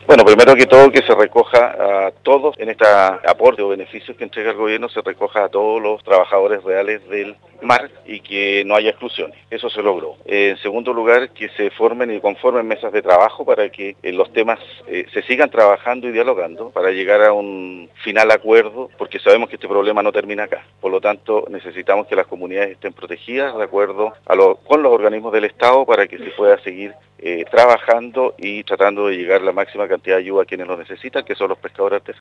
Bueno, primero que todo que se recoja a todos en este aporte o beneficios que entrega el gobierno, se recoja a todos los trabajadores reales del mar y que no haya exclusiones. Eso se logró. En segundo lugar, que se formen y conformen mesas de trabajo para que los temas se sigan trabajando y dialogando para llegar a un final acuerdo, porque sabemos que este problema no termina acá. Por lo tanto, necesitamos que las comunidades estén protegidas de acuerdo con los organismos del Estado para que se pueda seguir trabajando y tratando de llegar la máxima cantidad de ayuda a quienes lo necesitan, que son los pescadores artesanos.